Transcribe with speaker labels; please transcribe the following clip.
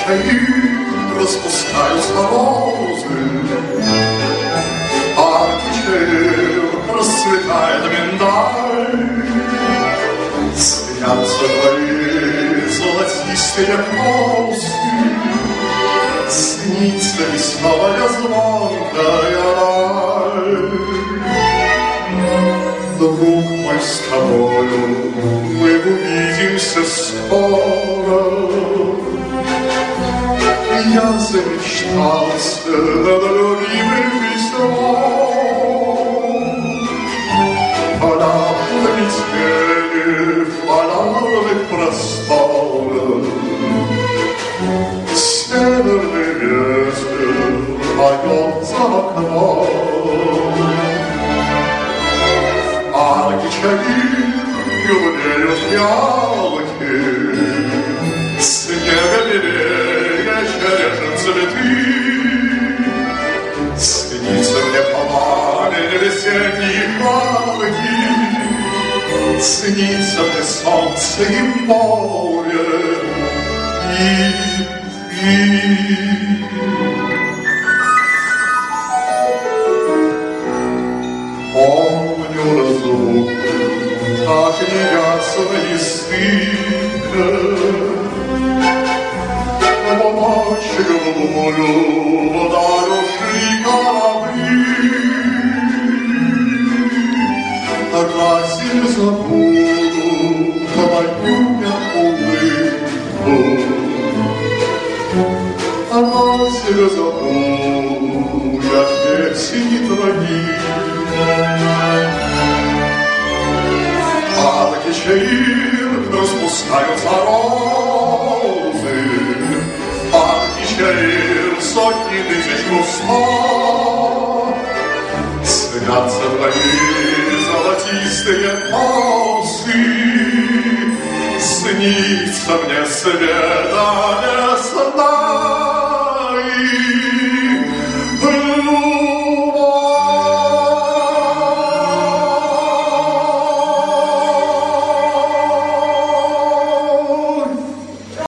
Speaker 1: чаи распускаются розы, арки расцветает миндаль. Снятся твои золотистые косы, снится весновая звонкая раль. Друг мой, с тобою мы увидимся скоро. Я замечтался над любимым письмом. Она в метели, в полярных просторах. Северный ветер поет за окном. Арки чаи белеют ялки, снега белее черешен цветы. Снится мне пламя весенней калки, снится мне солнце и море, и ты. Помню разлуку, так неясно и стыдно. Помочь голубую дорожи корабли. Разве забуду твою я улыбку? Разве забуду я песни твои? Арки чаи распускаются розы, арки чаи сотни тысяч кустов. Снятся твои золотистые косы, снится мне света весна.